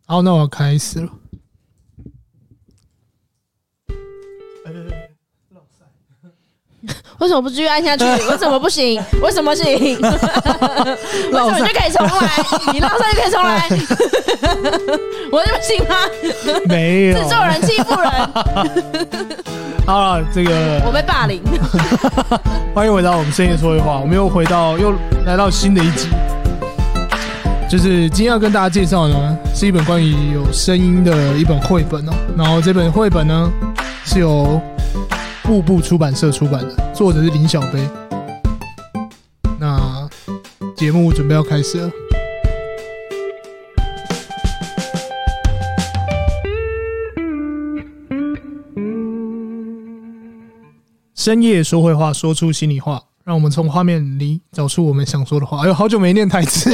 好，那我要开始了。 为什么不继续按下去？为什么不行？为什么行？为什么就可以重来？你落赛就可以重来？我就不行吗？ 没有， 制作人欺负人。 好了，这个我被霸凌。 欢迎回到我们深夜说会话，我们又来到新的一集。就是今天要跟大家介绍呢，是一本关于有声音的一本绘本哦。然后这本绘本呢，是由步步出版社出版的，作者是林小杯。那节目准备要开始了。深夜说会话，说出心里话，让我们从画面里找出我们想说的话。哎呦，好久没念台词。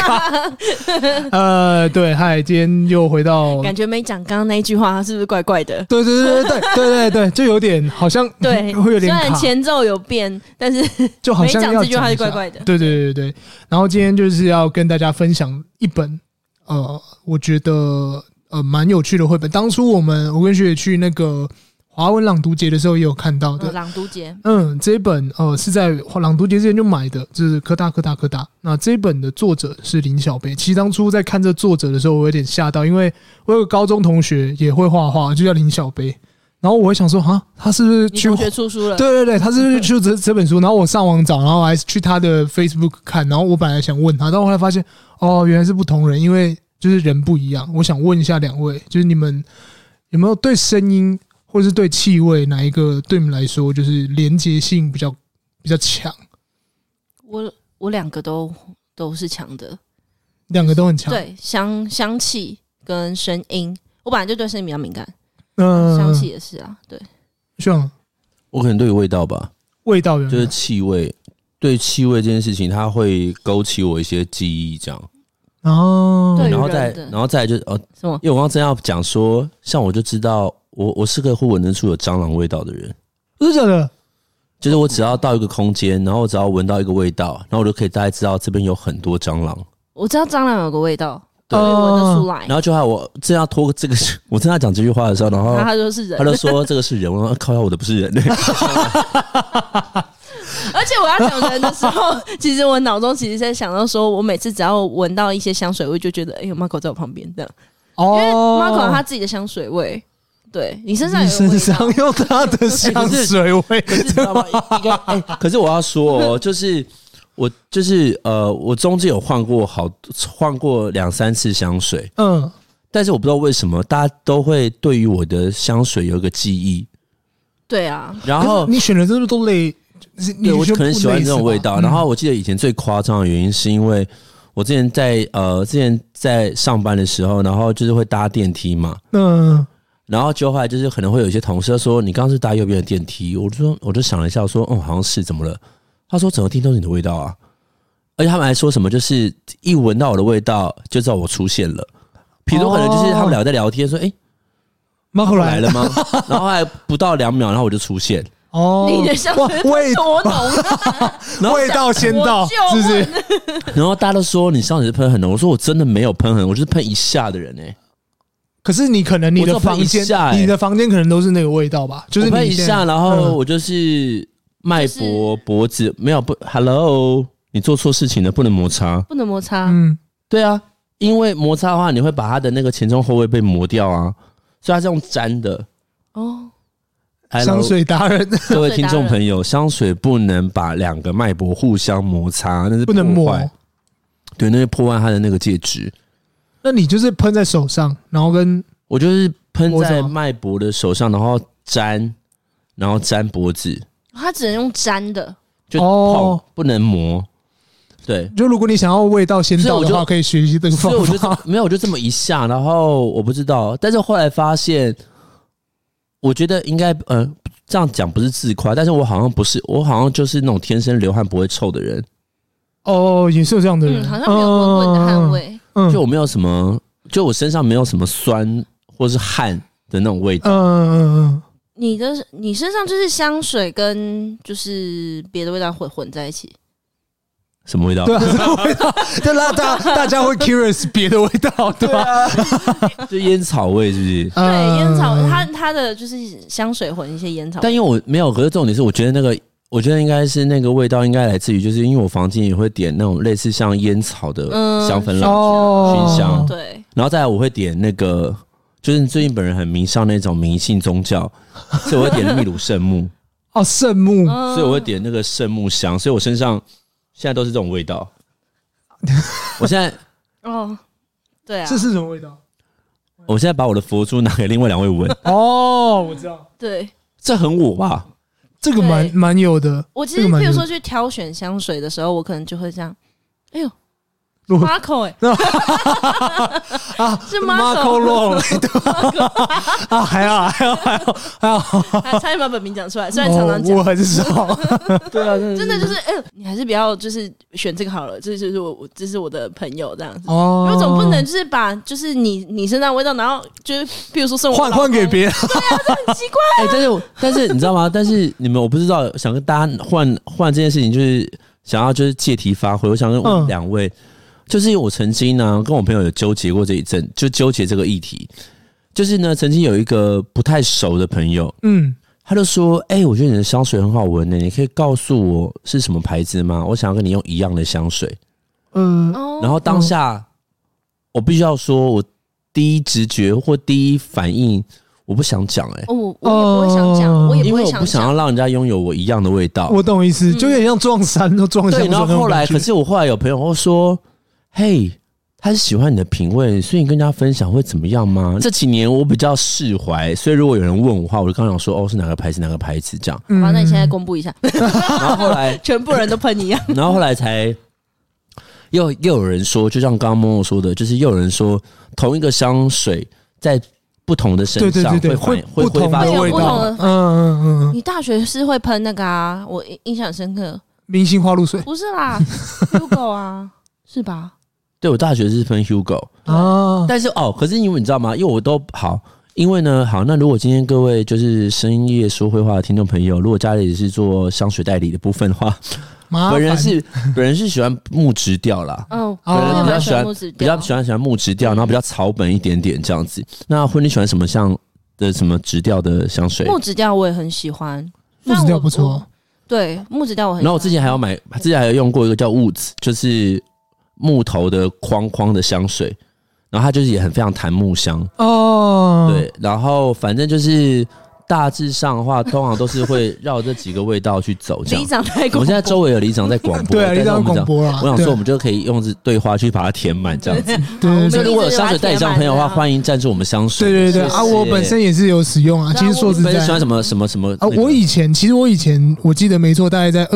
对，嗨，今天又回到， 感觉没讲刚刚那一句话，是不是怪怪的？ 对，就有点好像对， 会有点卡。 虽然前奏有变，但是就好像没讲这句话是怪怪的。 对。然后今天就是要跟大家分享一本我觉得蛮有趣的绘本。当初我跟学姐去那个华文朗读节的时候也有看到的。 朗读节， 这一本是在朗读节之前就买的，就是科大。那这一本的作者是林小杯。其实当初在看这作者的时候，我有点吓到，因为我有个高中同学也会画画，就叫林小杯。然后我会想说，他是不是去同学出书了？ 对，他是不是去这本书？然后我上网找，然后还去他的 Facebook 看。然后我本来想问他，但我后来发现，原来是不同人，因为就是人不一样。我想问一下两位，就是你们有没有对声音或是对气味哪一个对你们来说就是连结性比较强？ 我两个都是强的， 两个都很强。 对，香气跟声音，我本来就对声音比较敏感。香气也是啊，对。 像我可能对于味道吧， 味道就是气味，对气味这件事情，它会勾起我一些记忆，这样。然后再来就是什么？ 因为我刚真要讲说，像我就知道，我是个会闻得出有蟑螂味道的人。 真的假的？ 就是我只要到一个空间，然后我只要闻到一个味道，然后我就可以大概知道这边有很多蟑螂。 我知道蟑螂有个味道。 对， 闻得出来。 然后就害我正要拖这个，我正要讲这句话的时候，然后他说是人， 他就说这个是人，我说靠，我的不是人。 而且我要讲人的时候，其实我脑中其实在想到说，我每次只要闻到一些香水味，就觉得有 Marco 在我旁边这样。因为 Marco 有他自己的香水味。对，你身上有他的香水味， 可是你知道吗？可是我要说就是我中间有换过2-3次香水，但是我不知道为什么大家都会对于我的香水有一个记忆。 对啊， 然后你选的真的都类， 对，我可能喜欢这种味道。然后我记得以前最夸张的原因是因为我之前在上班的时候，然后就是会搭电梯嘛，然后就后来就是可能会有一些同事说你刚刚是搭右边的电梯，我就想了一下，我说好像是，怎么了？他说整个厅都是你的味道啊，而且他们还说什么就是一闻到我的味道就知道我出现了。比如可能就是他们俩在聊天说 Marco 来了吗？然后还不到2秒，然后我就出现。 你的香水多浓， 味道先到，是不是？ 然后大家都说你香水是喷很浓，我说我真的没有喷很浓，我就是喷一下的人可是你可能你的房间可能都是那个味道吧？就是你喷一下，然后我就是脉搏脖子没有Hello， 你做错事情了，不能摩擦。对啊，因为摩擦的话，你会把它的那个前中后味被磨掉啊，所以它是用沾的。 香水达人， 各位听众朋友，香水不能把2个脉搏互相摩擦，那是不能磨。 对，那是破坏它的那个介质。 那你就是喷在手上，然后我就是喷在脉搏的手上，然后沾脖子。 它只能用沾的， 就碰，不能磨。对， 就如果你想要味道先到的话，可以学习这个方法。 没有，我就这么一下，然后我不知道，但是后来发现，我觉得应该这样讲不是自夸，但是我好像不是，我好像就是那种天生流汗不会臭的人。 也是有这样的人， 好像没有闻闻的汗味。 就我没有什么，就我身上没有什么酸或是汗的那种味道。 你身上就是香水跟就是别的味道混在一起。 什么味道？ 对啊，什么味道？就让大家会 curious 别的味道，对吧？ 就烟草味是不是？ 对，烟草，它的就是香水混一些烟草。 但因为我没有，可是重点是，我觉得应该是那个味道应该来自于，就是因为我房间也会点那种类似像烟草的香氛蜡熏香， 对。 然后再来我会点那个，就是最近本人很迷上那种迷信宗教，所以我会点秘鲁圣木。 哦，圣木， 所以我会点那个圣木香，所以我身上现在都是这种味道。我现在对啊， 这是什么味道？ 我现在把我的佛珠拿给另外2位闻。 哦，我知道， 对， 这很我吧？ 这个蛮有的。 我其实譬如说去挑选香水的时候，我可能就会这样，哎呦。Marco 是 Marco Long 啊，还好， 差点把本名讲出来，虽然常常讲， 我很少。对啊， 真的就是你还是不要就是选这个好了，这是我的朋友这样子。因为总不能就是把就是你身上的味道，然后就是譬如说送我换给别人， 对啊，这很奇怪。 但是你知道吗？但是你们我不知道，想跟大家换这件事情，就是想要就是借题发挥。我想跟2位。就是我曾经呢跟我朋友有纠结过这一阵，就纠结这个议题。就是呢，曾经有一个不太熟的朋友，他就说：“我觉得你的香水很好闻呢，你可以告诉我是什么牌子吗？我想要跟你用一样的香水。”然后当下我必须要说，我第一直觉或第一反应，我不想讲我也不会想讲，我也不会想讲， 因为我不想要让人家拥有我一样的味道。 我懂意思，就有点像撞衫都撞香水。 对，然后可是我后来有朋友会说。嘿，他是喜欢你的品味，所以你跟大家分享会怎么样吗？这几年我比较释怀，所以如果有人问我的话，我就刚想说是哪个牌子这样。 好吧，那你现在公布一下。 然后后来全部人都喷一样。 然后后来才又有人说，就像刚刚默默说的，就是又有人说同一个香水在不同的身上会不同的味道。 你大学是会喷那个啊？我印象很深刻， 明星花露水不是啦，Hugo 啊，是吧？ 对，我大学是喷 Hugo 但是可是因为你知道吗？因为我都好，因为呢，好，那如果今天各位就是深夜说会话的听众朋友，如果家里是做香水代理的部分的话，本人是喜欢木质调啦，本人比较喜欢木质调，然后比较草本一点点这样子。那你喜欢什么像的什么质调的香水？ 木质调我也很喜欢， 木质调不错。 对，木质调我很喜欢。 然后我之前还有用过一个叫 Woods， 就是木头的框的香水，然后它就是也很非常檀木香对，然后反正就是大致上的话，通常都是会绕这几个味道去走。这样，里长在广播，我们现在周围有里长在广播， 对啊，里长广播啦。 我想说，我们就可以用对话去把它填满，这样子。对，所以如果有香水代理商朋友的话，欢迎赞助我们香水。 对啊，我本身也是有使用啊。其实说实在， 喜欢什么啊？ 我以前我记得没错，大概在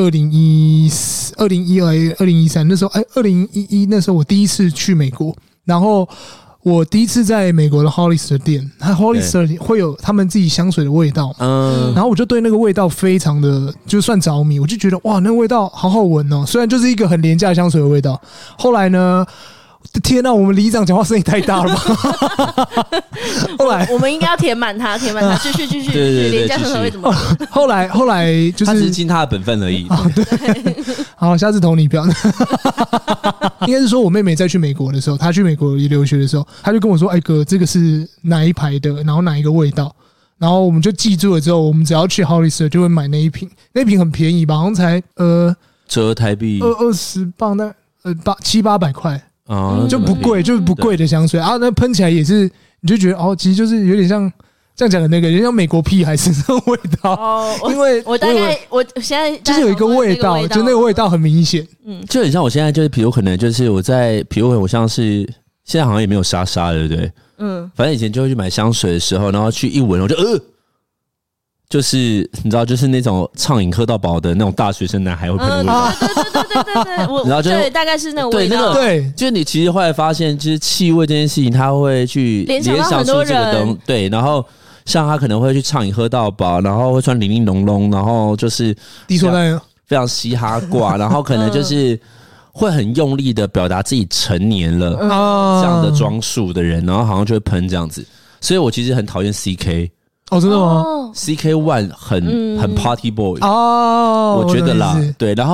2013那时候，2011那时候我第一次去美国，然后我第一次在美国的 Hollister 店，它 Hollister 会有他们自己香水的味道，然后我就对那个味道非常的就算着迷，我就觉得哇，那个味道好好闻哦，虽然就是一个很廉价香水的味道。后来呢，天哪，我们里长讲话声音太大了吧？后来我们应该要填满它，继续， 对， 廉价香水会怎么？ 后来就是他只是尽他的本分而已。 对，好，下次投你票。应该是说我妹妹在去美国的时候，她去美国留学的时候，她就跟我说：“哎哥，这个是哪一排的，然后哪一个味道。”然后我们就记住了之后，我们只要去 Hollister 就会买那一瓶，那一瓶很便宜吧，好像才折台币 20磅，但700-800块就不贵，就是不贵的香水啊。那喷起来也是，你就觉得其实就是有点像。这样讲的那个，有点像美国屁孩身上味道，因为我现在就是有一个味道，就那个味道很明显， 就很像我现在就是，比如可能就是我像是现在好像也没有莎莎了，对不对？反正以前就会去买香水的时候，然后去一闻，我就就是你知道，就是那种畅饮喝到饱的那种大学生男孩会喷的味道， 对，然后对，大概是那个味道， 对，就是你其实后来发现，就是气味这件事情，他会去联想出这个东，对，然后。像他可能会去畅饮喝到饱，然后会穿零零珑珑，然后就是低俗男人非常嘻哈挂，然后可能就是会很用力的表达自己成年了这样的装束的人，然后好像就会喷这样子。所以我其实很讨厌 CK。 真的吗 ？CK One 很 Party Boy 我觉得啦，对。然后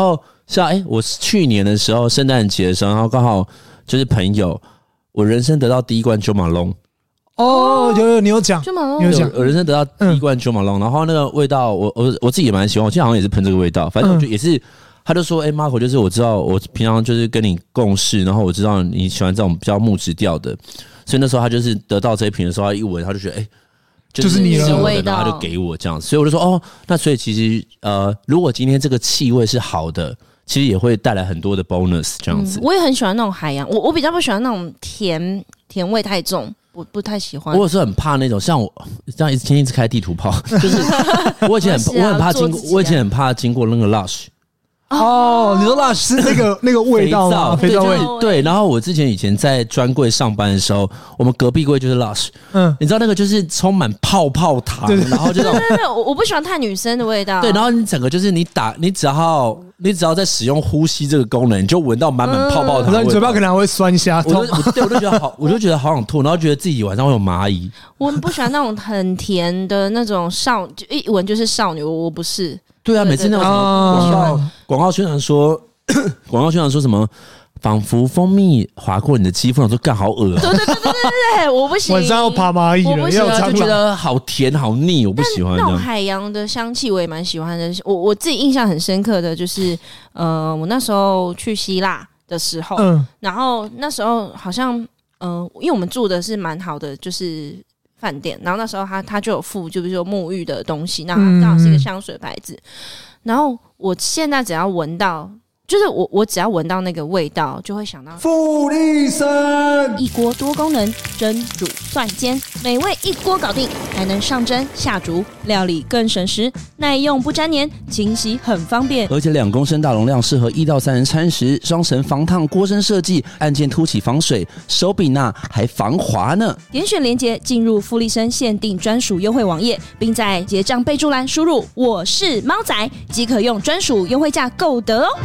是啊，我去年的时候圣诞节的时候，然后刚好就是朋友，我人生得到第一罐Jo Malone。 哦，有你有讲， 我人生得到第一罐Jo Malone，然后那个味道我自己也蛮喜欢，我记得好像也是喷这个味道，反正我就也是，他就说，Marco， 就是我知道我平常就是跟你共事，然后我知道你喜欢这种比较木质调的，所以那时候他就是得到这一瓶的时候，他一闻他就觉得就是你的味道，他就给我这样子，所以我就说那所以其实如果今天这个气味是好的，其实也会带来很多的 bonus 这样子。 我也很喜欢那种海洋，我比较不喜欢那种甜味太重。我不太喜欢， 我有时候很怕那种像我这样一直开地图炮，就是我以前很怕经过，我以前很怕经过那个 Lush。 你说 Lush 是那个味道吗？肥皂味。 对，然后我以前在专柜上班的时候，我们隔壁柜就是 Lush， 你知道那个就是充满泡泡糖，然后就对， 我不喜欢太女生的味道。 对，然后你整个就是你只要在使用呼吸这个功能，你就闻到满满泡泡糖， 然后你嘴巴可能还会酸瞎痛。 我就觉得好想吐，然后觉得自己晚上会有蚂蚁。 我不喜欢那种很甜的那种就一闻就是少女，我不是。 对啊，每次那种广告宣传说什么，仿佛蜂蜜划过你的肌肤，我说干好恶啊！ 对，我不行。 晚上要爬蚂蚁了， 就觉得好甜好腻，我不喜欢。 那种海洋的香气我也蛮喜欢的。我自己印象很深刻的就是，我那时候去希腊的时候，然后那时候好像，因为我们住的是蛮好的，就是饭店，然后那时候他就有附，就比如说沐浴的东西，那它刚好是一个香水牌子，然后我现在只要闻到。就是我只要闻到那个味道，就会想到富丽参一锅多功能蒸煮蒜煎，美味一锅搞定，还能上蒸下煮，料理更省时，耐用不粘黏，清洗很方便， 而且2公升大容量，适合1到3人餐食，双层防烫锅身设计，按键凸起防水，手柄还防滑呢。 点选连结进入富丽参限定专属优惠网页，并在结账备注栏输入我是猫仔，即可用专属优惠价购得哦。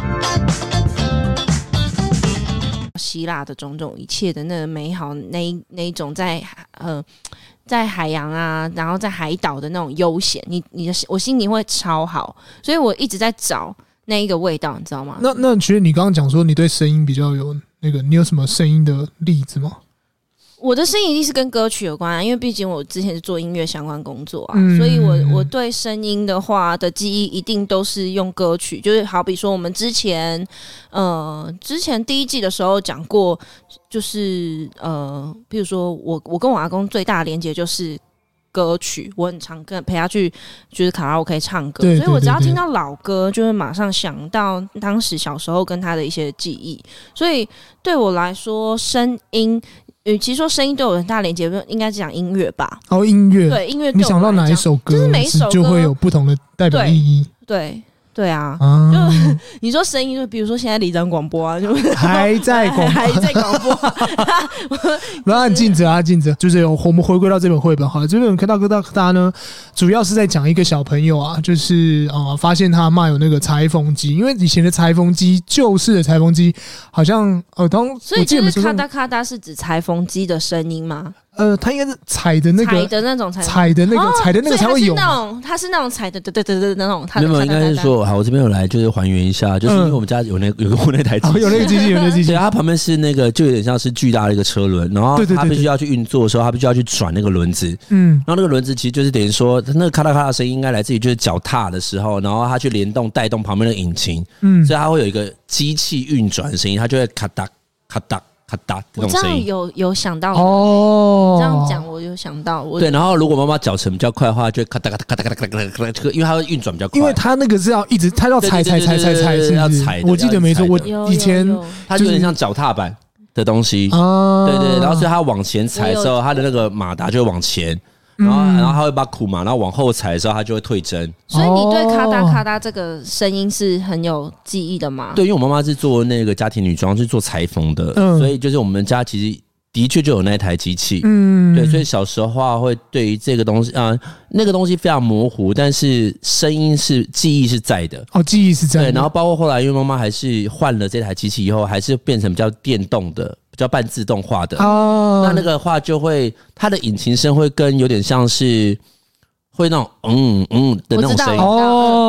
希腊的种种一切的那个美好，那一种在海洋啊，然后在海岛的那种悠闲，我心里会超好，所以我一直在找那一个味道，你知道吗？ 那其实你刚刚讲说你对声音比较有那个，你有什么声音的例子吗？ 我的声音一定是跟歌曲有关啊，因为毕竟我之前是做音乐相关工作啊，所以我对声音的话的记忆一定都是用歌曲，就是好比说我们之前第一季的时候讲过，就是比如说我跟我阿公最大的连结就是歌曲，我很常陪他去就是卡拉 OK 唱歌，所以我只要听到老歌，就会马上想到当时小时候跟他的一些记忆，所以对我来说，声音。与其说声音对我很大连结，应该是讲音乐吧。 音乐， 对音乐， 你想到哪一首歌， 就是每一首歌就会有不同的代表意义。 对啊，就你说声音，就比如说现在里长广播啊，就还在广播， 不要很尽责啊，尽责。就是我们回归到这本绘本好了，这本科大呢，主要是在讲一个小朋友啊，就是发现他妈有那个裁缝机，因为以前的裁缝机，旧式的裁缝机，好像所以就是咔嗒咔嗒是指裁缝机的声音吗？ 它应该是踩的那个踩的那个才会有， 它是那种踩的那种。 没有，应该是说，好，我这边有来就是还原一下，就是因为我们家有那台机器， 有那个机器， 对，它旁边是那个就有点像是巨大的一个车轮，然后它必须要去运作的时候，它必须要去转那个轮子，然后那个轮子其实就是等于说，那个咔嗒咔嗒的声音应该来自于就是脚踏的时候，然后它去联动带动旁边的引擎，所以它会有一个机器运转的声音，它就会咔嗒咔嗒。咔嗒这种声音， 我这样有想到哦，这样讲我有想到， 对。然后如果妈妈脚程比较快的话，就咔嗒咔嗒咔嗒咔嗒咔嗒咔嗒，因为它会运转比较快， 因为它那个是要一直，它要踩， 要踩。 我记得没错，我以前它就有点像脚踏板的东西，对，然后所以它往前踩的时候，它的那个马达就会往前。然后他会把苦嘛，然后往后踩的时候，他就会退针。 所以你对咔嗒咔嗒这个声音是很有记忆的吗？ 对，因为我妈妈是做那个家庭女装，是做裁缝的，所以就是我们家其实的确就有那一台机器。对，所以小时候的话会对于这个东西那个东西非常模糊，但是声音记忆是在的。 记忆是在的。 对，然后包括后来因为妈妈还是换了这台机器以后，还是变成比较电动的。比较半自动化的那个话就会，它的引擎声会跟有点像是会那种的那种声音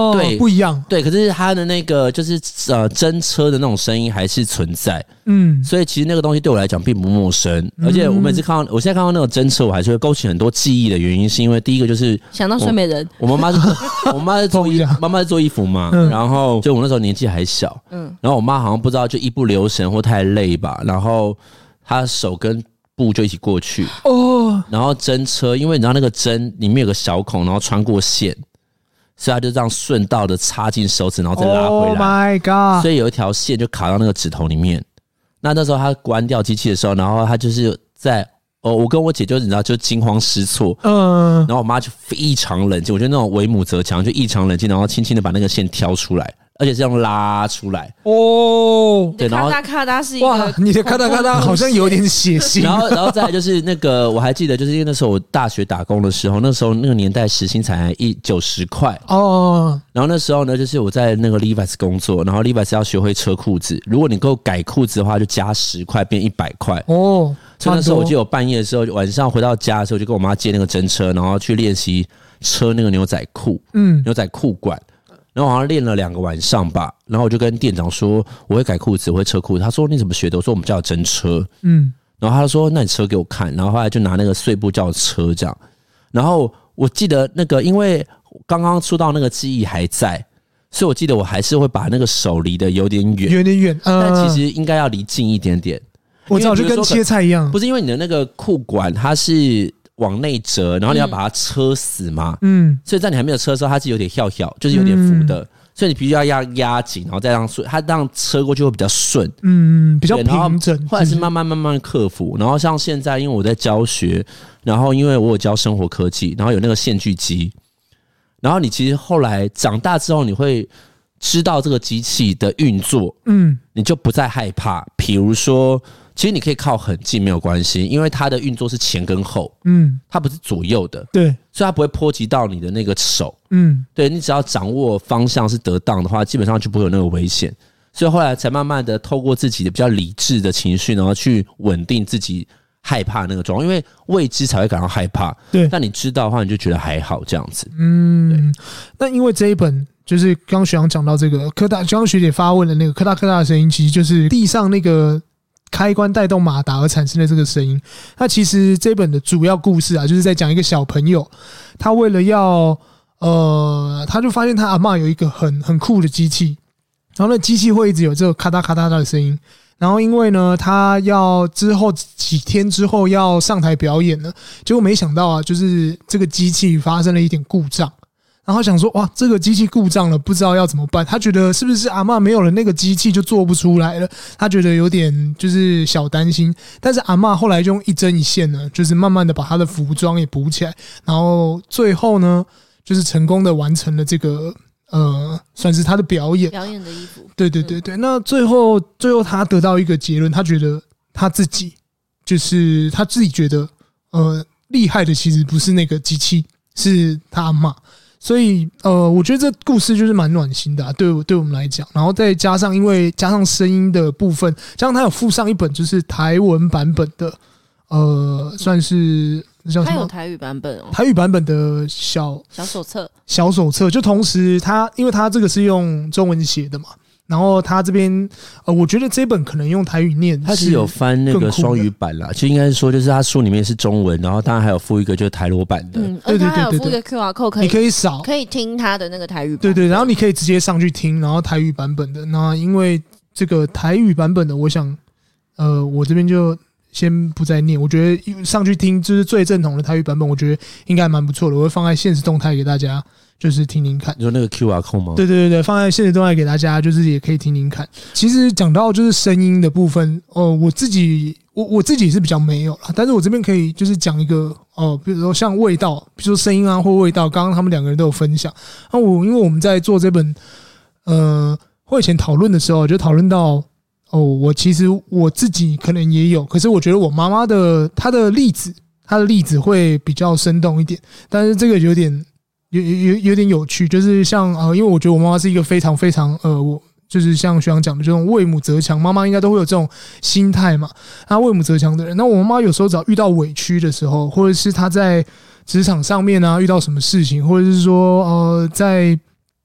哦， 对， 不一样， 对，可是它的那个就是真车的那种声音还是存在，所以其实那个东西对我来讲并不陌生，而且我每次看到，我现在看到那种真车，我还是会勾起很多记忆的原因，是因为第一个就是想到睡美人， 我妈妈是做衣服嘛，然后就我那时候年纪还小，然后我妈好像不知道就一不留神或太累吧，然后她手跟布就一起过去然后针车，因为你知道那个针里面有个小孔，然后穿过线，所以它就这样顺道的插进手指，然后再拉回来。 Oh my god！ 所以有一条线就卡到那个指头里面。那时候他关掉机器的时候，然后他就是在我跟我姐就你知道就惊慌失措，然后我妈就非常冷静，我觉得那种为母则强，就异常冷静，然后轻轻的把那个线挑出来。而且是用拉出来对，然后咔嗒咔嗒是一个哇， 你的咔嗒咔嗒好像有点血腥。 然后再来就是那个，我还记得，就是因为那时候我大学打工的时候，那时候那个年代时薪才90块然后那时候呢，就是我在那个 Levi's 工作，然后 Levi's 要学会车裤子，如果你够改裤子的话，就加10块变100块所以那时候我记得我半夜的时候，晚上回到家的时候，就跟我妈借那个真车，然后去练习车那个牛仔裤，牛仔裤管。然后我好像练了2个晚上吧，然后我就跟店长说我会改裤子，我会车裤子。他说你怎么学的？我说我们家有真车。然后他就说那你车给我看。然后后来就拿那个碎布叫我车这样。然后我记得那个，因为刚刚出道那个记忆还在，所以我记得我还是会把那个手离得有点远，但其实应该要离近一点点。 我知道，就跟切菜一样， 不是因为你的那个裤管它是往内折，然后你要把它车死嘛，所以在你还没有车的时候，它是有点跳，就是有点浮的，所以你必须要压紧，然后再让它让车过去会比较顺， 比较平整。 后来是慢慢克服，然后像现在，因为我在教学，然后因为我有教生活科技，然后有那个线锯机，然后你其实后来长大之后，你会知道这个机器的运作，你就不再害怕。比如说，其实你可以靠很近没有关系，因为它的运作是前跟后，它不是左右的， 对， 所以它不会波及到你的那个手，对，你只要掌握方向是得当的话，基本上就不会有那个危险。所以后来才慢慢的透过自己的比较理智的情绪，然后去稳定自己害怕那个状况，因为未知才会感到害怕， 对， 但你知道的话，你就觉得还好这样子。 那因为这一本就是刚学长讲到这个刚刚学姐发问的那个咔嗒咔嗒的声音，其实就是地上那个开关带动马达而产生的这个声音。那其实这本的主要故事啊，就是在讲一个小朋友，他为了要他就发现他阿嬷有一个很酷的机器，然后那机器会一直有这个咔嗒咔嗒的声音。然后因为呢，他要之后几天之后要上台表演了，结果没想到啊，就是这个机器发生了一点故障。然后想说，哇，这个机器故障了，不知道要怎么办。他觉得是不是阿嬷没有了那个机器就做不出来了？他觉得有点就是小担心。但是阿嬷后来就用一针一线呢，就是慢慢的把他的服装也补起来，然后最后呢，就是成功的完成了这个算是他的表演的衣服。 对。那最后他得到一个结论，他觉得他自己觉得厉害的其实不是那个机器，是他阿嬷。所以我觉得这故事就是蛮暖心的啊，对我们来讲。然后再加上因为加上声音的部分，加上他有附上一本就是台文版本的算是叫什么？ 他有台语版本台语版本的小手册，就同时因为他这个是用中文写的嘛。然后他这边，我觉得这本可能用台语念， 他是有翻那个双语版啦，就应该是说，就是他书里面是中文，然后当然还有附一个就是台罗版的， 而且他还有附一个 QR code， 你可以扫， 可以听他的那个台语版， 对，然后你可以直接上去听，然后台语版本的，那因为这个台语版本的，我想，我这边就先不再念，我觉得上去听就是最正统的台语版本，我觉得应该蛮不错的，我会放在限时动态给大家。就是听听看， 你说那个 QR code 吗？ 对，放在现实动态给大家，就是也可以听听看。其实讲到就是声音的部分，我自己是比较没有啦，但是我这边可以就是讲一个比如说像味道，比如说声音啊或味道，刚刚他们2个人都有分享。那因为我们在做这本会前讨论的时候，就讨论到我其实我自己可能也有，可是我觉得我妈妈她的例子会比较生动一点，但是这个有点有趣，就是像因为我觉得我妈妈是一个非常非常我就是像学长讲的这种为母则强，妈妈应该都会有这种心态嘛。她为母则强的人，那我妈妈有时候只要遇到委屈的时候，或者是她在职场上面啊遇到什么事情，或者是说在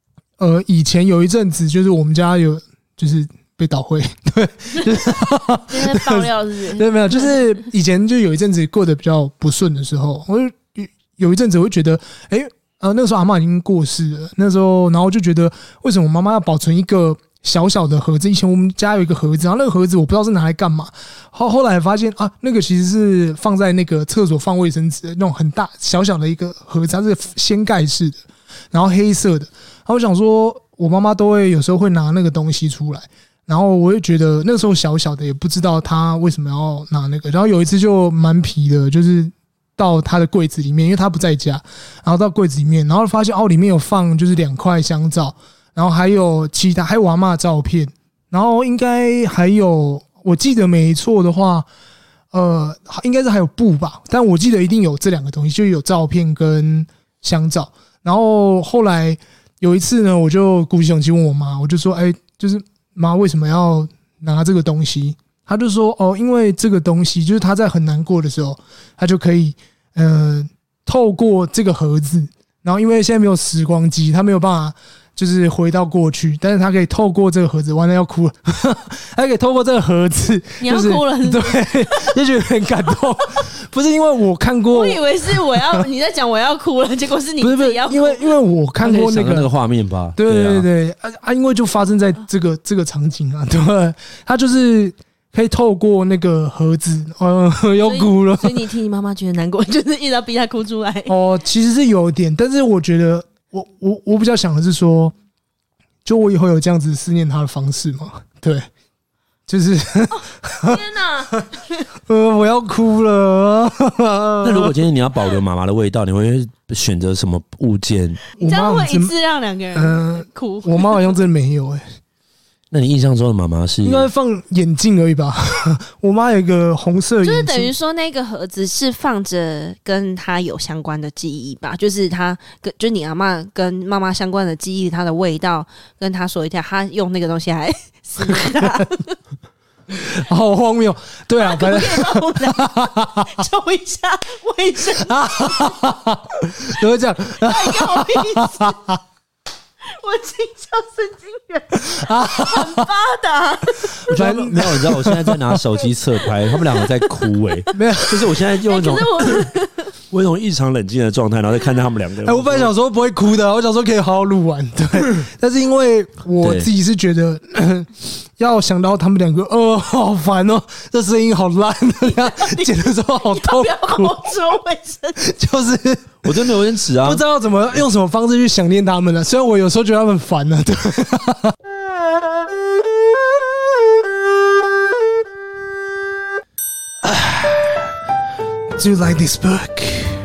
以前有一阵子就是我们家有就是被倒灰，对，就是今天爆料是不是？ 对，没有，就是以前就有一阵子过得比较不顺的时候，我就有一阵子我会觉得，那个时候阿嬷已经过世了，那时候然后就觉得为什么我妈妈要保存一个小小的盒子？以前我们家有一个盒子，然后那个盒子我不知道是拿来干嘛。后来发现啊，那个其实是放在那个厕所放卫生纸的那种很大小小的一个盒子，它是掀盖式的，然后黑色的。然后我想说，我妈妈都会有时候会拿那个东西出来，然后我也觉得那个时候小小的也不知道她为什么要拿那个。然后有一次就蛮皮的，就是到她的柜子里面，因为她不在家，然后到柜子里面，然后发现里面有放就是2块香皂。然后还有其他，还有我阿嬷的照片，然后应该还有，我记得没错的话，应该是还有布吧，但我记得一定有这2个东西，就有照片跟香皂。然后后来有一次呢，我就鼓起勇气问我妈，我就说，就是妈为什么要拿这个东西？她就说，因为这个东西就是她在很难过的时候，她就可以透过这个盒子，然后因为现在没有时光机，她没有办法。就是回到过去，但是他可以透过这个盒子，完了要哭了，他可以透过这个盒子， 你要哭了是不是？ 对，就觉得很感动。不是因为我看过， 我以为是你在讲我要哭了，结果是你自己要哭。 因为我看过那个画面吧。 对因为就发生在这个场景啊，对，他就是可以透过那个盒子，要哭了。 所以你替你妈妈觉得难过，就是一直要逼她哭出来。 其实是有点，但是我觉得。我比较想的是说，就我以后有这样子思念他的方式嘛？对，就是天哪， 我要哭了。 那如果今天你要保留妈妈的味道，你会选择什么物件？ 你这样会一次让2个人哭？ 我妈好像真的没有那你印象中的妈妈是应该放眼镜而已吧？我妈有一个红色眼镜， 就是等于说那个盒子是放着跟她有相关的记忆吧，就是就你阿嬷跟妈妈相关的记忆，她的味道跟她说一下，她用那个东西来思念她。 好荒谬，对啊，反正抽一下卫生纸， 都会这样， 太不好意思。我倾向神经元很发达。 没有，你知道我现在在拿手机侧拍，他们2个在哭没有，就是我现在用一种我有一种异常冷静的状态，然后再看到他们2个人。 我本来想说不会哭的，我想说可以好好录完，对。但是因为我自己是觉得要想到他们2个，好烦哦，这声音好烂，剪的时候好痛苦。 抽卫生纸， 就是我真的有点耻啊， 不知道怎么用什么方式去想念他们了。虽然我有时候觉得他们很烦呢，对。Do you like this book?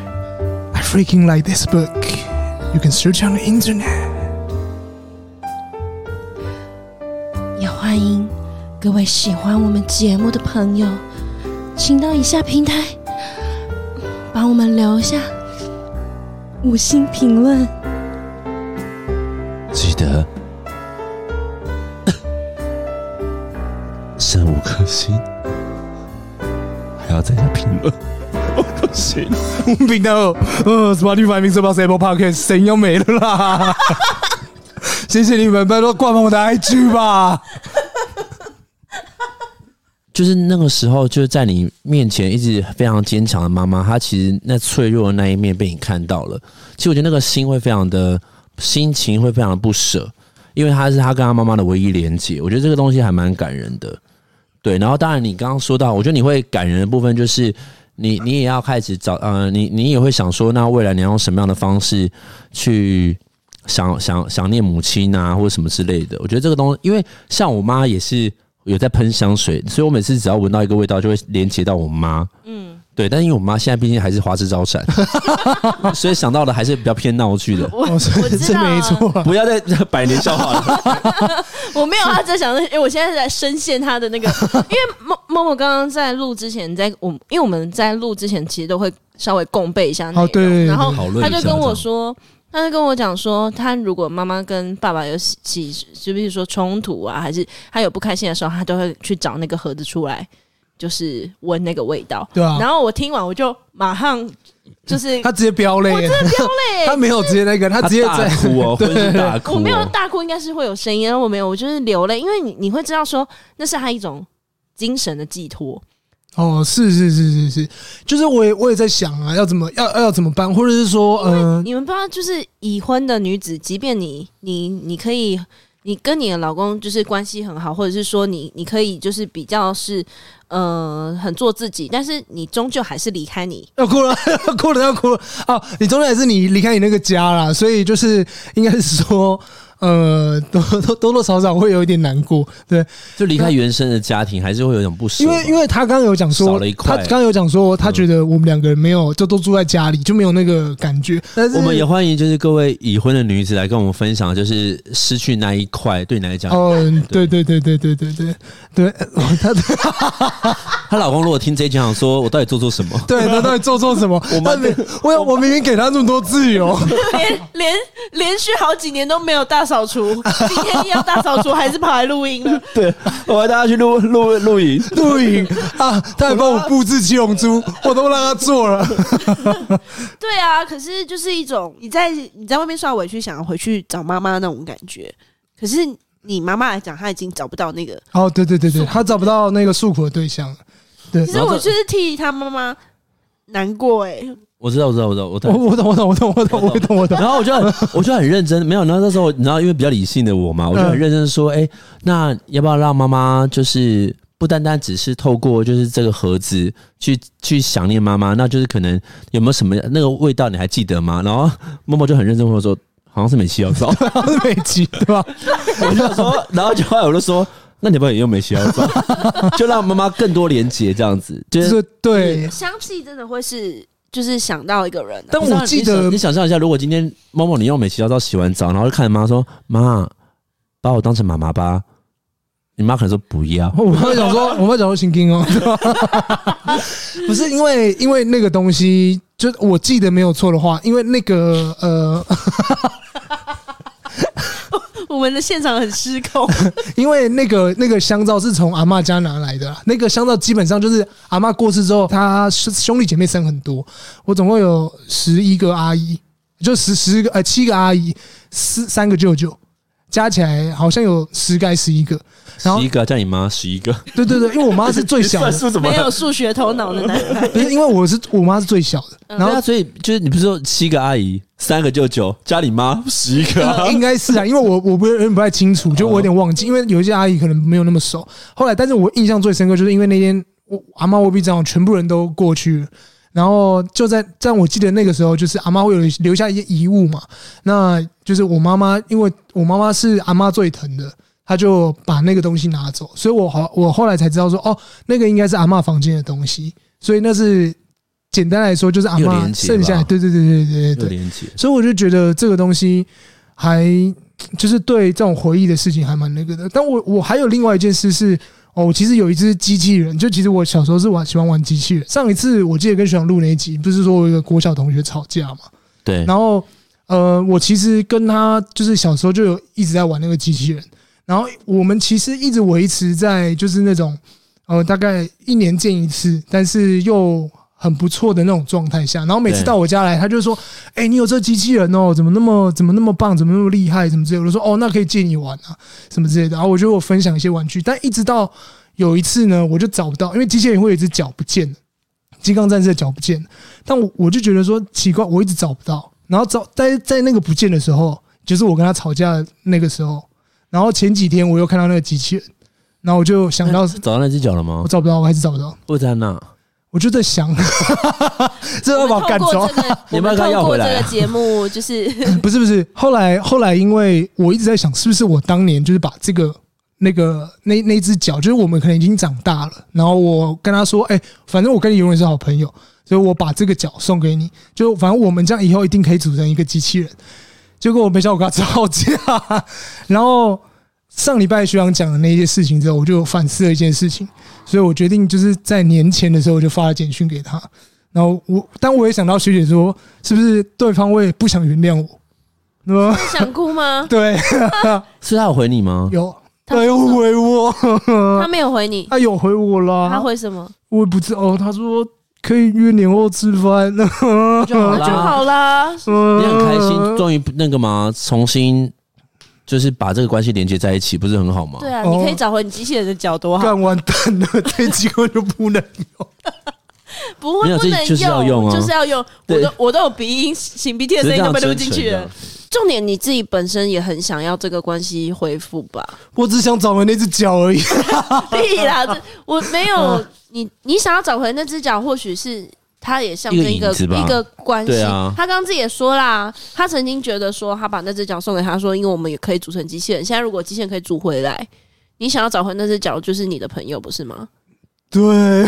I freaking like this book. You can search on the internet. 也欢迎各位喜欢我们节目的朋友，请到以下平台帮我们留下5星评论。 记得剩5颗星，还要再加评论。不行， 我们频道Spotify、Mixer Box、Apple Podcast 声音要没了啦！谢谢你们，拜托灌我的 IG 吧。 就是那个时候，就是在你面前一直非常坚强的妈妈，她其实那脆弱的那一面被你看到了。其实我觉得那个心会非常的，心情会非常的不舍，因为她是她跟她妈妈的唯一连结。我觉得这个东西还蛮感人的。对，然后当然你刚刚说到，我觉得你会感人的部分就是你也要开始找你也会想说，那未来你要用什么样的方式去想念母亲啊，或者什么之类的。我觉得这个东西，因为像我妈也是有在喷香水，所以我每次只要闻到一个味道，就会连接到我妈。对，但是因为我妈现在毕竟还是花枝招展，所以想到的还是比较偏闹剧的。 我知道， 没错， 不要再百年笑话了。 我没有，他在想，因为我现在在深陷他的那个，因为默默刚刚在录之前，因为我们在录之前其实都会稍微共备一下内容， 对， 然后他就跟我说。他就跟我讲说，他如果妈妈跟爸爸有起，就比如说冲突啊，还是他有不开心的时候，他都会去找那个盒子出来， 就是闻那个味道， 对啊。 然后我听完我就马上就是他直接飙泪， 我真的飙泪， 他没有直接那个，他直接在大哭哦，浑身大哭。 我没有大哭，应该是会有声音，我没有，我就是流泪，因为你会知道说那是他一种精神的寄托。 哦，是，就是我也在想啊，要怎么办，或者是说， 你们不知道，就是已婚的女子，即便你可以，你跟你的老公就是关系很好，或者是说你可以就是比较是很做自己，但是你终究还是离开你， 要哭了哦，你终究还是你离开你那个家啦，所以就是应该是说。多多少少会有一点难过，对， 就离开原生的家庭，还是会有一种不舍。 因为他刚刚有讲说， 少了一块， 他刚刚有讲说，他觉得我们两个人没有，就都住在家里，就没有那个感觉。但是我们也欢迎就是各位已婚的女子来跟我们分享，就是失去那一块对你来讲。 哦，对， 她老公如果听这一讲，说我到底做错什么？ 对，他到底做错什么？我明明给他这么多自由， 连续好几年都没有大扫除，今天要大扫除还是跑来录音了。 对，我还带他去录影啊，他还帮我布置七龙珠，我都让他做了。 对啊，可是就是一种你在外面受到委屈，想要回去找妈妈那种感觉。可是你妈妈来讲，她已经找不到那个哦，对，她找不到那个诉苦的对象了。对， 其实我就是替她妈妈难过我知道。 我懂。 然后我就很认真，没有。然后那时候你知道，因为比较理性的我嘛，我就很认真说，那要不要让妈妈就是不单单只是透过就是这个盒子去想念妈妈，那就是可能有没有什么那个味道你还记得吗？然后默默就很认真跟我说，好像是美琪药皂， 好像是美琪，对吧？ 我就说，然后后来我就说。那你要不要也用美琪药皂，就让妈妈更多连结，这样子，就是对香气真的会是就是想到一个人。 但我记得你想象一下，如果今天某某你用美琪药皂洗完澡，然后就看着妈说：“妈，把我当成妈妈吧。”你妈可能说不要。 我妈讲说心经哦，对吧？不是因为那个东西，就我记得没有错的话，因为那个我们的现场很失控， 因为那个香皂是从阿嬷家拿来的啦。那个香皂基本上就是阿嬷过世之后，她兄弟姐妹生很多，我总共有11个阿姨，就7个阿姨，3个舅舅，加起来好像有10个11个。 11个，叫你妈11个。 对，因为我妈是最小的， 没有数学头脑的男孩。 不是因为我妈是最小的，然后所以就是你不是说7个阿姨，3个舅舅，加你妈11个， 应该是啊，因为我不太清楚，就我有点忘记，因为有一些阿姨可能没有那么熟。后来，但是我印象最深刻，就是因为那天阿嬷卧病葬，全部人都过去了。然后就在我记得那个时候，就是阿嬷会有留下一些遗物嘛，那就是我妈妈，因为我妈妈是阿嬷最疼的。他就把那个东西拿走，所以我后来才知道说，哦，那个应该是阿嬷房间的东西，所以那是简单来说就是阿嬷剩下来，对，所以我就觉得这个东西还就是对这种回忆的事情还蛮那个的。但我还有另外一件事是，我其实有一只机器人，就其实我小时候是喜欢玩机器人。上一次我记得跟学长录那一集，不是说我有一个国小同学吵架嘛， 对， 然后我其实跟他就是小时候就有一直在玩那个机器人。然后我们其实一直维持在就是那种大概1年见一次，但是又很不错的那种状态下。然后每次到我家来，他就说：“你有这机器人哦，怎么那么棒，怎么那么厉害，什么之类的。”我就说：“哦，那可以借你玩啊，什么之类的。”然后我就分享一些玩具，但一直到有一次呢，我就找不到，因为机器人会有一只脚不见了，金刚战士的脚不见了。但我就觉得说奇怪，我一直找不到。然后在那个不见的时候，就是我跟他吵架的那个时候。然后前几天我又看到那个机器人，然后我就想到找到那只脚了吗？ 我找不到，我还是找不到。 不在那， 我就在想，这要把我赶走。 你们要回来？这个节目就是不是。后来，因为我一直在想，是不是我当年就是把这个那只脚，就是我们可能已经长大了，然后我跟他说，反正我跟你永远是好朋友，所以我把这个脚送给你，就反正我们这样以后一定可以组成一个机器人。结果我没想到我跟他吵架，然后上礼拜学长讲的那些事情之后，我就反思了一件事情，所以我决定就是在年前的时候我就发了简讯给他，然后但我也想到学姐说，是不是对方会不想原谅我？ 想哭吗？ 对， 是他有回你吗？ 有， 他有回我， 他没有回你， 他有回我啦。 他回什么？ 我也不知道。他说可以约年后吃饭， 就好啦。 你很开心，终于那个嘛，重新就是把这个关系连接在一起，不是很好吗？ 对啊，你可以找回你机器人的脚多好。 干完蛋了，这几个就不能用。 不会不能就是要用啊， 就是要用。我都有鼻音、擤鼻涕的声音都被录进去了。重点你自己本身也很想要这个关系恢复吧？ 我只想找回那只脚而已。 屁啦，我没有。你想要找回那只脚，或许是他也象征一个关系。他刚刚自己也说啦，他曾经觉得说他把那只脚送给他说，因为我们也可以组成机器人。现在如果机器人可以组回来，你想要找回那只脚，就是你的朋友，不是吗？ 对，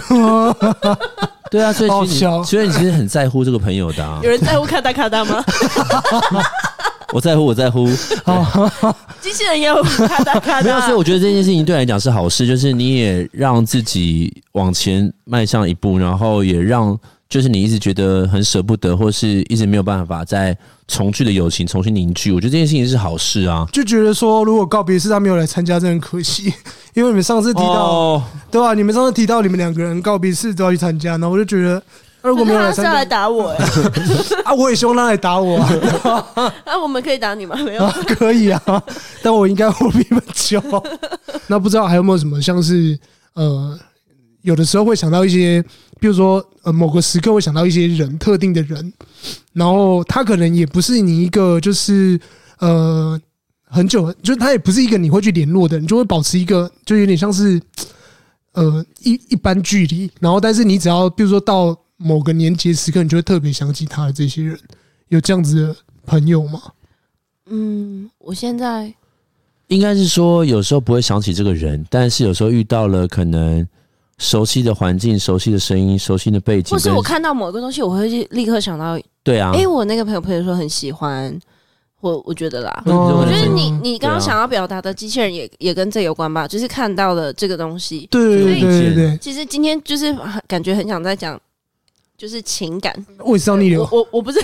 对啊，所以其实很在乎这个朋友的啊。 有人在乎卡达卡达吗？ 我在乎。 机器人也有卡达卡达。 没有，所以我觉得这件事情对你来讲是好事，就是你也让自己往前迈上一步，然后也让就是你一直觉得很舍不得，或是一直没有办法再重聚的友情重新凝聚。我觉得这件事情是好事啊。 就觉得说，如果告别式他没有来参加，真的很可惜。因为你们上次提到，对吧？你们上次提到你们两个人告别式都要去参加，然后我就觉得，如果没有来参加， 他是要来打我啊，我也希望他来打我啊，我们可以打你吗？没有， 可以啊，但我应该会比你们久。那不知道还有没有什么像是有的时候会想到一些，比如说某个时刻会想到一些人，特定的人，然后他可能也不是你一个就是很久，就是他也不是一个你会去联络的人，就会保持一个就有点像是一般距离，然后但是你只要比如说到某个年节时刻，你就会特别想起他的这些人，有这样子的朋友吗？ 我现在应该是说有时候不会想起这个人，但是有时候遇到了可能熟悉的环境、熟悉的声音、熟悉的背景， 或是我看到某个东西，我会立刻想到， 对啊， 我那个朋友说很喜欢。我觉得啦，我觉得你刚刚想要表达的机器人也跟这有关吧，就是看到了这个东西。 对。 其实今天就是感觉很想在讲，就是情感。 胃食道逆流， 我不是，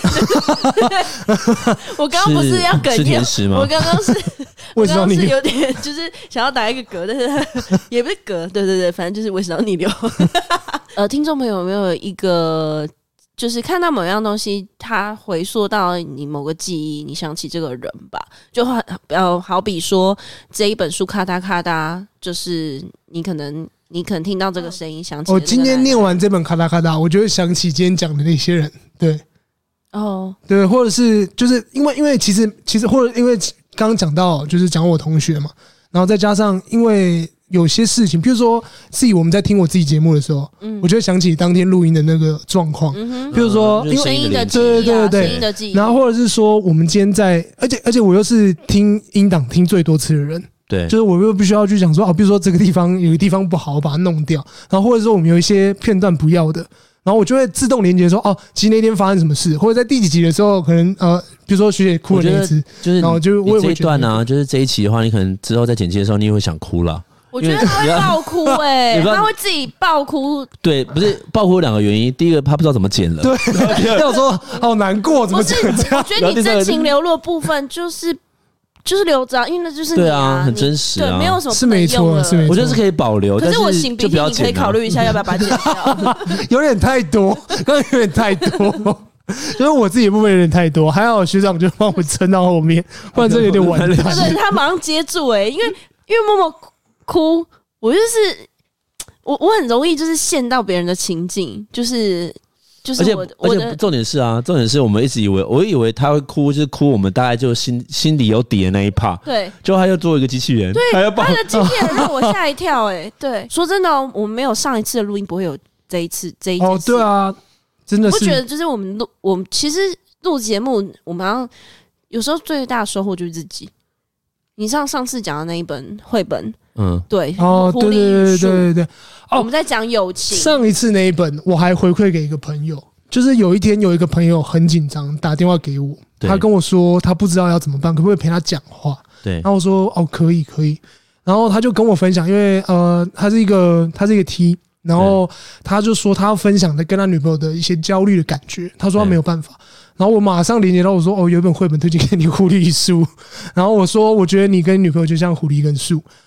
我刚刚不是要哽咽，我刚刚是有点就是想要打一个嗝，但是也不是嗝，对，反正就是胃食道逆流。听众朋友有没有一个？就是看到某样东西，它回溯到你某个记忆，你想起这个人吧，就好比说这一本书咔嗒咔嗒，就是你可能听到这个声音，想起。我今天念完这本咔嗒咔嗒，我就会想起今天讲的那些人，对，对，或者是就是因为其实或者因为刚刚讲到就是讲我同学嘛，然后再加上因为。有些事情，比如说自己我们在听我自己节目的时候，我就会想起当天录音的那个状况，比如说因为声音的记忆， 对， 声音的记忆， 然后或者是说我们今天在，而且我又是听音档听最多次的人， 对， 就是我又必须要去讲说，比如说这个地方有个地方不好，我把它弄掉，然后或者说我们有一些片段不要的，然后我就会自动连接说，其实那天发生什么事，或者在第几集的时候，可能比如说学姐哭了那一次， 就是然后就我也会这一段啊，就是这一期的话，你可能之后在剪辑的时候，你也会想哭了。 我觉得他会爆哭他会自己爆哭。 对，不是爆哭有两个原因，第一个他不知道怎么剪了， 对，要说好难过，怎么剪这样？ 我觉得你真情流露部分就是留着，因为那就是你对啊，很真实啊， 对，没有什么是没错，是没错， 我觉得是可以保留， 可是我擤鼻涕，你可以考虑一下要不要把它剪掉， 有点太多，刚刚有点太多。就是我自己的部分有点太多，还好学长就帮我撑到后面，不然真的有点完蛋。 对，他马上接住因为默默哭，我就是我很容易就是陷到别人的情境，就是而且重点是我们一直以为，我以为他会哭，就是哭我们大概就心里有底的那一 part， 对， 结果他又做一个机器人， 对，他的机器人让我吓一跳，对，说真的我们没有上一次的录音不会有这一件事对啊，真的是， 我觉得就是我们其实录节目，我们有时候最大的收获就是自己。你上次讲的那一本绘本，对， 对， 我们在讲友情。 上一次那一本我还回馈给一个朋友，就是有一天有一个朋友很紧张，打电话给我，他跟我说他不知道要怎么办，可不可以陪他讲话？ 对， 然后我说可以，然后他就跟我分享，因为他是一个 T。然后他就说他要分享的跟他女朋友的一些焦虑的感觉，他说他没有办法。然后我马上连接到我说有一本绘本推荐给你，狐狸树。然后我说我觉得你跟女朋友就像狐狸跟树，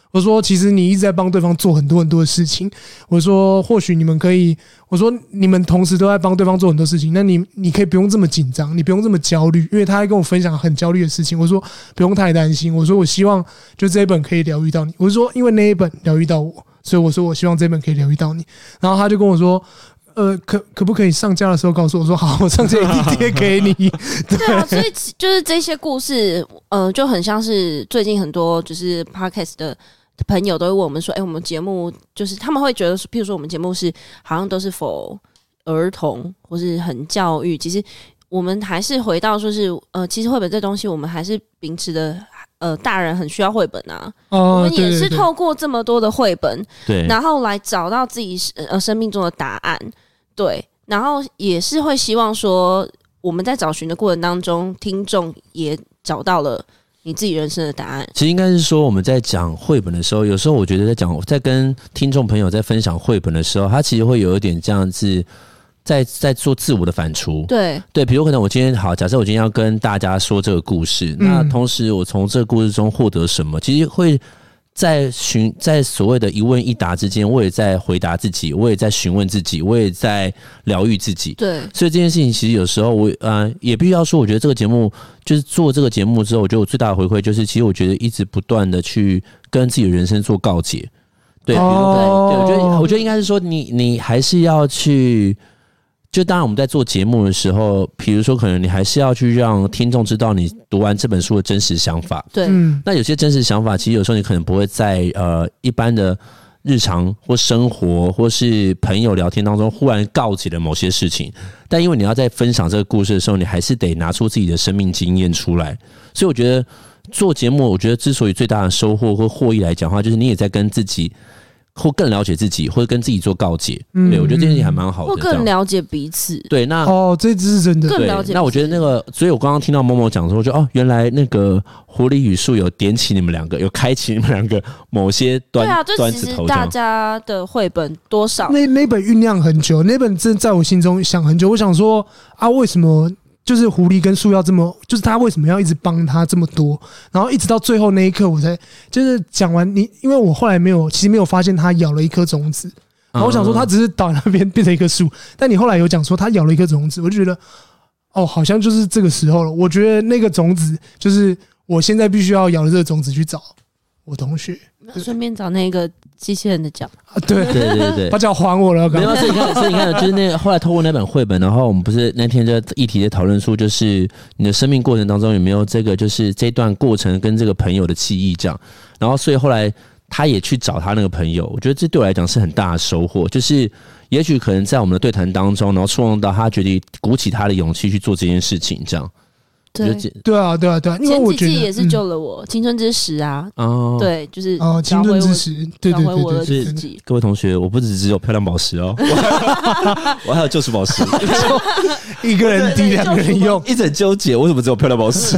我说其实你一直在帮对方做很多很多的事情，我说或许你们可以，我说你们同时都在帮对方做很多事情，那你可以不用这么紧张，你不用这么焦虑，因为他还跟我分享很焦虑的事情，我说不用太担心，我说我希望就这一本可以疗愈到你，我说因为那一本疗愈到我，所以我说我希望这一本可以疗愈到你，然后他就跟我说可不可以上架的时候告诉我说好，我上架一定贴给你。 对啊，所以就是这些故事，就很像是最近很多就是 podcast 的朋友都会问我们说，我们节目就是他们会觉得，譬如说我们节目是好像都是否儿童或是很教育，其实我们还是回到说是其实绘本这东西，我们还是秉持的。大人很需要绘本啊，我们也是透过这么多的绘本， 对， 然后来找到自己生命中的答案，对，然后也是会希望说我们在找寻的过程当中，听众也找到了你自己人生的答案。 其实应该是说我们在讲绘本的时候，有时候我觉得在跟听众朋友在分享绘本的时候，他其实会有一点这样子。在做自我的反刍，对，比如可能我今天好，假设我今天要跟大家说这个故事，那同时我从这个故事中获得什么，其实会在所谓的一问一答之间，我也在回答自己，我也在询问自己，我也在疗愈自己， 对， 所以这件事情其实有时候我也必须要说，我觉得这个节目就是做这个节目之后，我觉得我最大的回馈就是，其实我觉得一直不断的去跟自己的人生做告解，对，比如对，我觉得应该是说你还是要去。就当然我们在做节目的时候，比如说可能你还是要去让听众知道你读完这本书的真实想法。 对， 那有些真实想法，其实有时候你可能不会在一般的日常或生活或是朋友聊天当中忽然告解了某些事情，但因为你要在分享这个故事的时候，你还是得拿出自己的生命经验出来。所以我觉得做节目，我觉得之所以最大的收获或获益来讲的话，就是你也在跟自己。或更了解自己，或者跟自己做告解，对，我觉得这件事情还蛮好的。 或更了解彼此， 对，那这是真的。 更了解。 那我觉得那个，所以我刚刚听到某某讲说，原来那个狐狸语术有点起你们两个，有开启你们两个某些端子头。 对啊，就其实大家的绘本多少那本酝酿很久，那本真在我心中想很久。我想说为什么？就是狐狸跟树要这么，就是他为什么要一直帮他这么多？然后一直到最后那一刻，我才就是讲完你，因为我后来其实没有发现他咬了一颗种子。然后我想说他只是倒在那边变成一棵树，但你后来有讲说他咬了一颗种子，我就觉得好像就是这个时候了。我觉得那个种子就是我现在必须要咬了这个种子去找我同学， 顺便找那个机器人的脚。 对，把脚还我了。 没有，所以你看，就是那个后来透过那本绘本，然后我们不是那天就议题在讨论出，就是你的生命过程当中有没有这个，就是这段过程跟这个朋友的记忆这样。然后所以后来他也去找他那个朋友，我觉得这对我来讲是很大的收获，就是也许可能在我们的对谈当中，然后触动到他，觉得鼓起他的勇气去做这件事情，这样。 对啊，因为我觉得前几季也是救了我，青春之时啊，对，就是青春之时，对， 各位同学，我不只有漂亮宝石哦，我还有救赎宝石， 一个人抵两个人用， 一直很纠结，为什么只有漂亮宝石？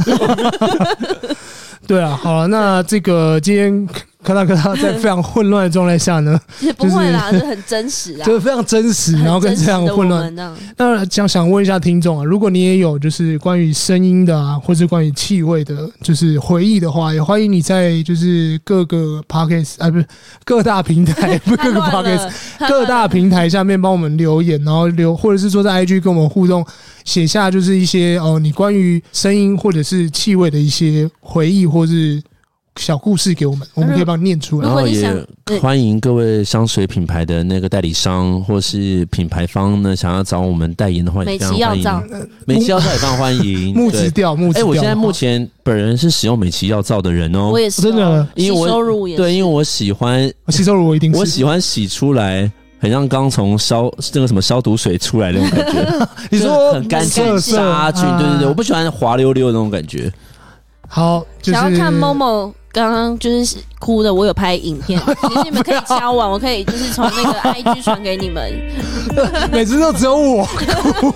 对啊，好了，那这个今天科大在非常混乱的状态下呢， 也不会啦，就是很真实啊， 就是非常真实，然后跟这样混乱。那想问一下听众啊，如果你也有就是关于声音的或是关于气味的，就是回忆的话，也欢迎你在就是各个 podcast 不是各大平台，不是各个 podcast 各大平台下面帮我们留言，然后或者是说在 IG 跟我们互动，写下就是一些你关于声音或者是气味的一些回忆或是小故事给我们，我们可以帮你念出来。 然后也欢迎各位香水品牌的那个代理商或是品牌方呢，想要找我们代言的话，也非常欢迎。美琪药皂也非常欢迎。 木质调。 我现在目前本人是使用美琪药皂的人哦， 我也是， 真的， 因为我对，因为我喜欢吸收乳，我一定是， 我喜欢洗出来。很像刚从那个什么消毒水出来的那种感觉， 你说很干净杀菌，对，我不喜欢滑溜溜的那种感觉。 好， 想要看 Momo 刚刚就是哭的，我有拍影片，其实你们可以敲完，我可以就是从那个 IG 传给你们。 每次都只有我哭。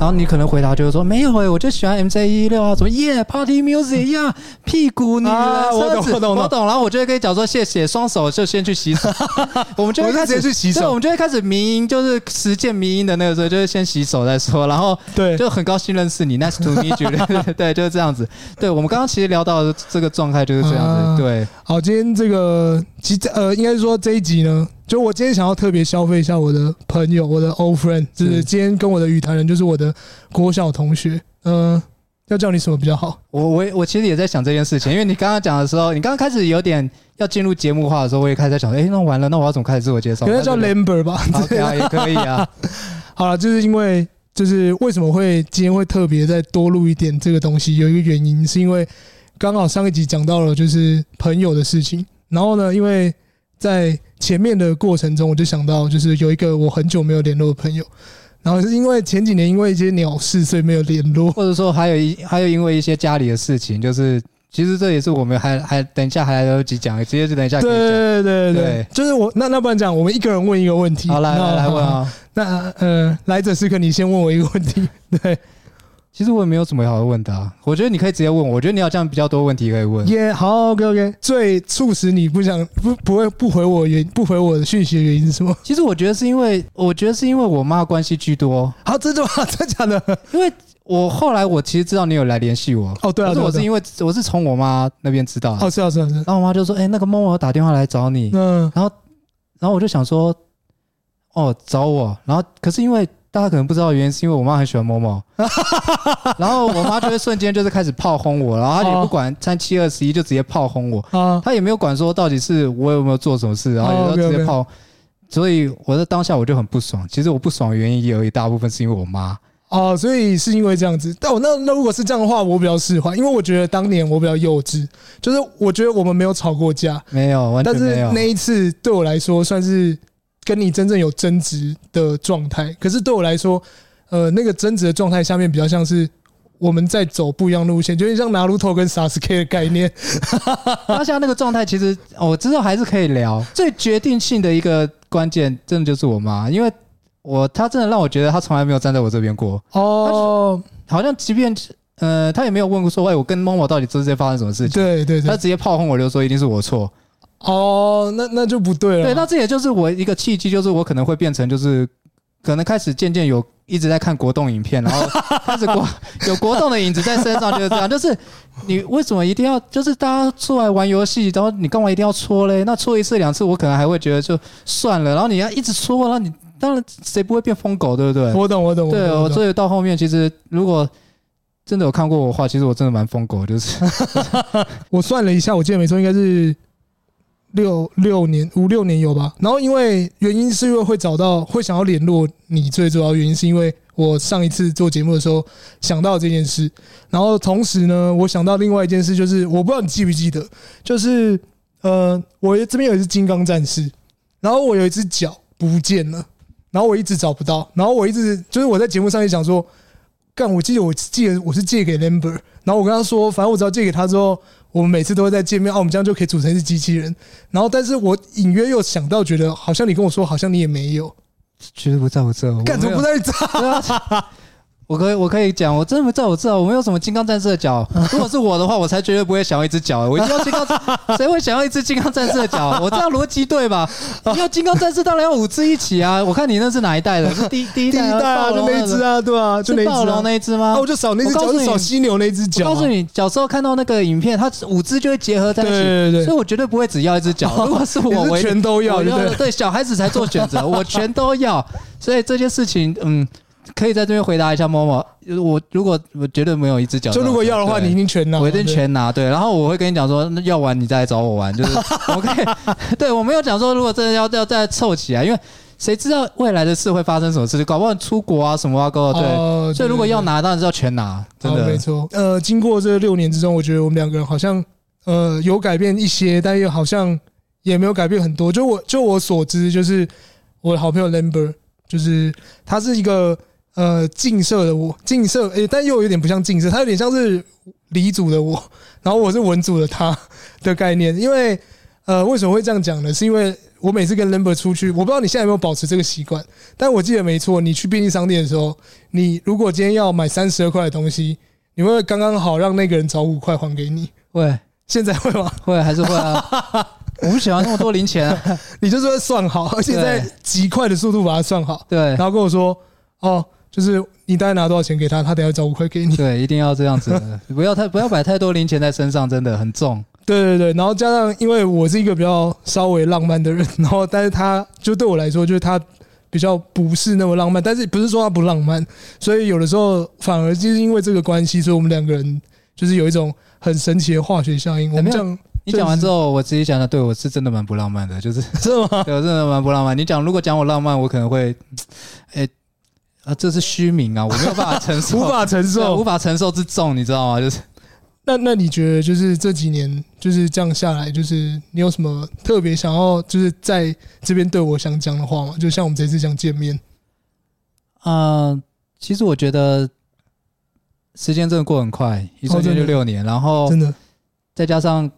然后你可能回答就是说没有我就喜欢 MJ116啊，什么耶 Party Music 呀，屁股女人车子，我懂，然后我就会跟你讲说谢谢，双手就先去洗手，我们就会开始去洗手， 对，我们就会开始迷音，就是实践迷音的那个时候，就是先洗手再说，然后对，就很高兴认识你 ，Nice to meet you， 对，就是这样子。对，我们刚刚其实聊到的这个状态就是这样子，对。 好，今天这个其实应该说这一集呢。就我今天想要特别消费一下我的朋友，我的 old friend， 就是今天跟我的语坛人，就是我的国小同学。要叫你什么比较好？ 我其实也在想这件事情，因为你刚刚讲的时候，你刚刚开始有点要进入节目化的时候，我也开始在想，那完了，那我要怎么开始自我介绍？ 可能叫 Lambert 吧， 对啊，也可以啊。 好了，就是因为就是为什么会今天会特别再多录一点这个东西，有一个原因是因为刚好上一集讲到了就是朋友的事情，然后呢，因为在前面的过程中，我就想到，就是有一个我很久没有联络的朋友，然后是因为前几年因为一些鸟事，所以没有联络， 或者说还有因为一些家里的事情，就是其实这也是我们还等一下还来得及讲，直接就等一下可以讲。对，就是我那不然讲，我们一个人问一个问题。 好，来问啊。 那来者是客，你先问我一个问题。对。 其实我也没有什么好问的啊，我觉得你可以直接问我，我觉得你好像比较多问题可以问。 好 ，OK。最促使你不回我的讯息的原因是什么？ 其实我觉得是因为我妈关系居多。 好，真的吗？真的假的？ 因为我后来我其实知道你有来联系我。 哦，对啊， 可是我是因为我是从我妈那边知道的。 哦，是。然后我妈就说：“那个某某打电话来找你。”然后我就想说：“哦，找我。”然后可是因为大家可能不知道的原因，是因为我妈很喜欢某某，然后我妈就会瞬间就是开始炮轰我，然后她也不管3、7、21就直接炮轰我，她也没有管说到底是我有没有做什么事，然后也都直接炮，所以我在当下我就很不爽。其实我不爽的原因也有一大部分是因为我妈。 所以是因为这样子。但那如果是这样的话，我比较释怀，因为我觉得当年我比较幼稚，就是我觉得我们没有吵过架， 没有，完全没有。 但是那一次对我来说算是跟你真正有争执的状态，可是对我来说，那个争执的状态下面比较像是我们在走不一样路线，就像拿鲁头跟 Sasuke 的概念。 当下那个状态，其实我知道还是可以聊。最决定性的一个关键，真的就是我妈，因为她真的让我觉得她从来没有站在我这边过。好像即便她也没有问过说，我跟某某到底之间发生什么事情。 对， 她直接炮轰我，就说一定是我错。 那就不对了。 对，那这也就是我一个契机，就是我可能会变成就是可能开始渐渐一直在看国动影片，然后开始有国动的影子在身上，就是这样。就是你为什么一定要就是大家出来玩游戏，然后你干嘛一定要戳嘞？那戳1次2次，我可能还会觉得就算了，然后你要一直戳，然后你当然谁不会变疯狗，对不对？ 我懂。 对，所以到后面其实如果真的有看过我的话，其实我真的蛮疯狗，就是我算了一下，我记得没错，应该是5、6年有吧。然后因为原因是因为会想要联络你，最主要原因是因为我上一次做节目的时候想到这件事，然后同时呢，我想到另外一件事，就是我不知道你记不记得，就是我这边有一只金刚战士，然后我有一只脚不见了，然后我一直找不到，然后我一直就是我在节目上也讲说，我记得我是借给 Lambert， 然后我跟他说，反正我只要借给他之后，我们每次都会再见面，我们这样就可以组成一只机器人。然后，但是我隐约又想到，觉得好像你跟我说，好像你也没有， 其实不在我这， 干什么不在这？ 我可以讲，我真的不在我这，我没有什么金刚战士的脚。如果是我的话，我才绝对不会想要一只脚，我一定要金刚，谁会想要一只金刚战士的脚？我这样逻辑对吧？要金刚战士当然要5只一起啊！我看你那是哪一代的？是第一代啊，就那一只啊，对啊，就那一只暴龙那一只吗？ 我就少那只脚，就少犀牛那只脚。 我告诉你，小时候看到那个影片，它5只就会结合在一起， 对， 所以我绝对不会只要一只脚。如果是我， 全都要， 对，小孩子才做选择，我全都要。所以这件事情，可以在这边回答一下某某，如果我绝对没有一只脚， 就如果要的话，你一定全拿， 我一定全拿。对，然后我会跟你讲说，要玩你再来找我玩，就是我可以。对，我没有讲说如果真的要再凑起来，因为谁知道未来的事会发生什么事，搞不好出国啊什么啊，对。所以如果要拿，当然是要全拿，真的没错。经过这6年之中，我觉得我们2个人好像有改变一些，但又好像也没有改变很多。就我所知，就是我的好朋友 Lambert， 就是他是一个。近色的我，但又有点不像近色，他有点像是理组的我，然后我是文组的他的概念。因为为什么会这样讲呢？是因为我每次跟 Lambert 出去，我不知道你现在有没有保持这个习惯，但我记得没错，你去便利商店的时候，你如果今天要买32块的东西，你会刚刚好让那个人找5块还给你。 会， 现在会吗？ 会还是会啊？我不喜欢那么多零钱啊。 你就是会算好，而且在极快的速度把它算好。 对， 然后跟我说，哦，就是你大概拿多少钱给他，他等下找5块给你。 对，一定要这样子的，不要摆太多零钱在身上，真的很重。 对对对，然后加上因为我是一个比较稍微浪漫的人，然后但是他就对我来说，就是他比较不是那么浪漫，但是不是说他不浪漫，所以有的时候反而就是因为这个关系，所以我们两个人就是有一种很神奇的化学效应。我们这样， 你讲完之后，我自己想的，对我是真的蛮不浪漫的，就是是吗？ 对我真的蛮不浪漫。如果讲我浪漫，我可能会，这是虚名啊，我没有办法承受， 无法承受之重，你知道吗？就是。 那你觉得就是这几年就是这样下来，就是你有什么特别想要就是在这边对我想讲的话吗？就像我们这次想见面， 其实我觉得时间真的过很快，一瞬间就6年，然后真的再加上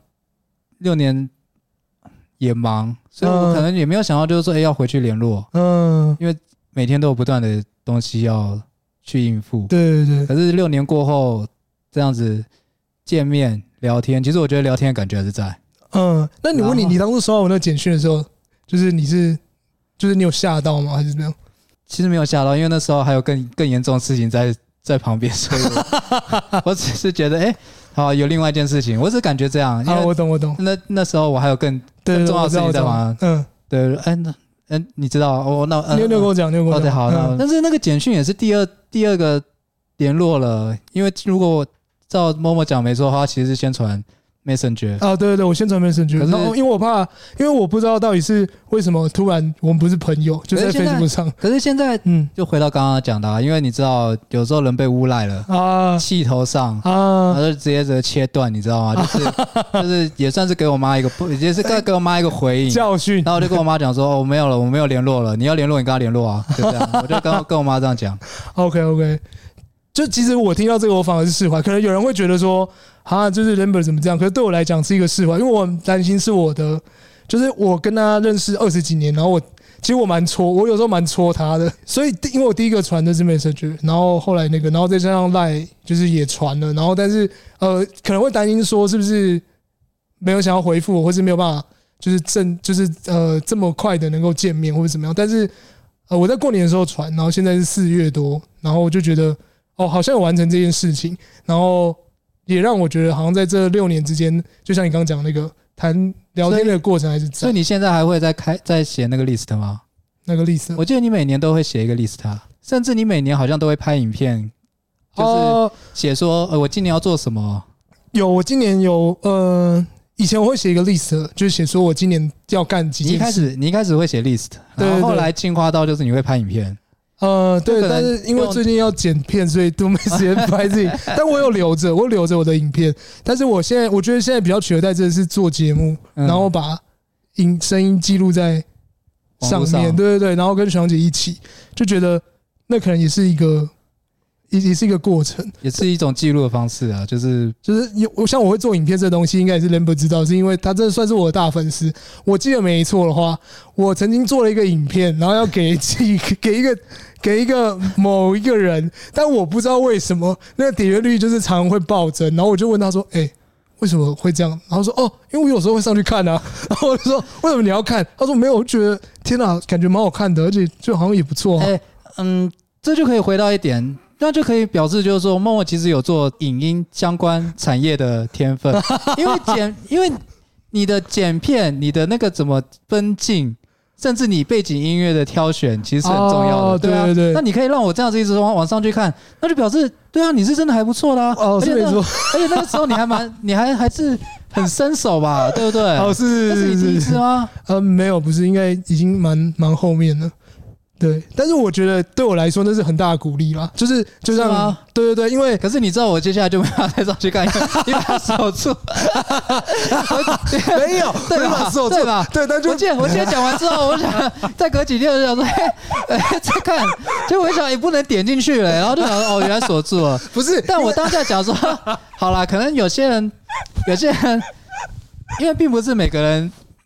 6年也忙，所以我可能也没有想到就是说要回去联络，因为每天都有不断的东西要去应付， 对对对。 可是6年过后这样子。见面聊天，其实我觉得聊天的感觉还是在。 那你问你当初收到我那简讯的时候，就是你有吓到吗？还是怎么样？ 其实没有吓到，因为那时候还有更严重的事情在旁边，所以我只是觉得，好有另外一件事情，我只是感觉这样。 我懂。 那时候我还有更重要的事情在忙。对，你知道， 你有跟我讲， 对，好，但是那个简讯也是第二个联络了，因为如果我照Momo讲没错的话，其实是先传 Messenger 对对对，我先传 Messenger， 然后因为我不知道到底是为什么突然我们不是朋友，就在 Facebook 上。 可是现在就回到刚刚讲的，因为你知道有时候人被诬赖了气头上然后就直接切断，你知道吗？就是也算是给我妈一个，也是给我妈一个回应教训。 然后我就跟我妈讲说，没有了，我没有联络了，你要联络你跟她联络啊，就这样，我就跟我妈这样讲。 OK。就其实我听到这个，我反而是释怀。可能有人会觉得说，就是 Lambert 怎么这样？可是对我来讲是一个释怀，因为我很担心是我的，就是我跟他认识20几年，然后其实我有时候蛮戳他的。所以因为我第一个传的是 Messenger， 然后后来然后再加上 Line 就是也传了，然后但是可能会担心说是不是没有想要回复我，或是没有办法就是这么快的能够见面或者怎么样。但是我在过年的时候传，然后现在是4月多，然后我就觉得。好像有完成这件事情，然后也让我觉得好像在这6年之间，就像你刚刚讲那个聊天的过程还是在。 所以你现在还会再写那个 list 吗？ 那个 list， 我记得你每年都会写一个 list， 甚至你每年好像都会拍影片，就是写说我今年要做什么。 我今年有以前我会写一个 list， 就是写说我今年要干几件事。 你一开始会写 list， 然后后来进化到就是你会拍影片。 对，但是因为最近要剪片，所以都没时间拍自己。但我有留着我的影片。但是我觉得现在比较取而代之的是做节目，然后把声音记录在上面。对对对，然后跟小姐一起，就觉得那可能也是一个过程， 也是一种记录的方式啊。就是像我会做影片这东西，应该也是 Lambert 知道，是因为他真的算是我的大粉丝。我记得没错的话，我曾经做了一个影片，然后要给一个某一个人，但我不知道为什么那个点阅率就是常常会暴增，然后我就问他说：“为什么会这样？”然后说：“因为我有时候会上去看啊。”然后我就说：“为什么你要看？”他说：“没有，我觉得天哪，感觉蛮好看的，而且就好像也不错。” 这就可以回到一点。那就可以表示，就是说，Momo其实有做影音相关产业的天分，因为你的剪片，你的那个怎么分镜，甚至你背景音乐的挑选，其实是很重要的。 对对。 那你可以让我这样子一直往上去看，那就表示，对啊，你是真的还不错啦。 是没错。 而且那个时候你还是很身手吧，对不对？ 是。 那是你第一次吗？ 没有，不是，应该已经蛮后面了。对，但是我觉得对我来说那是很大的鼓励啦，就像对对对，因为可是你知道我接下来就没办法再上去看，因为他守住， 没有对吧？守住吧？ 对，但就我今天讲完之后，我想再隔几天我就想说，再看，结果我想也不能点进去了，然后就想原来锁住了， 不是？ 但我当下讲说，好啦，可能有些人，因为并不是每个人